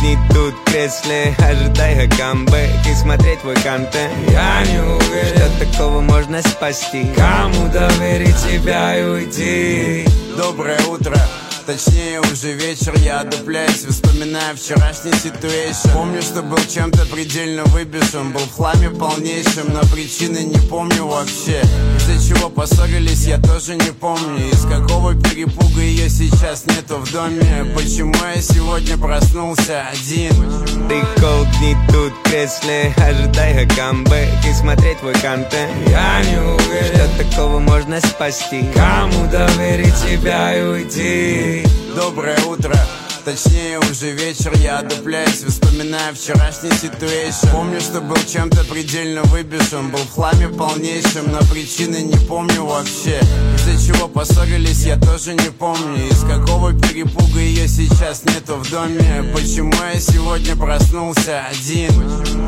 тут в кресле, ожидая камбэк и смотреть твой контент. Я не уверен, что такого можно спасти. кому доверить себя и уйти. Доброе утро, точнее уже вечер. Я одупляюсь, вспоминая вчерашний ситуэйшн. Помню, что был чем-то предельно выбежен. Был в хламе полнейшем, но причины не помню вообще. Из-за чего поссорились, я тоже не помню. Из какого перепуга ее сейчас нету в доме. Почему я сегодня проснулся один? Ты колдни тут в кресле, ожидая камбэк и смотреть твой контент. Я не уверен, что такого можно спасти. кому доверить себя и уйти. Доброе утро, точнее уже вечер. Я одупляюсь, вспоминая вчерашний ситуэйшн. Помню, что был чем-то предельно выбежен. Был в хламе полнейшем, но причины не помню вообще. Из-за чего поссорились, я тоже не помню. Из какого перепуга ее сейчас нету в доме. Почему я сегодня проснулся один?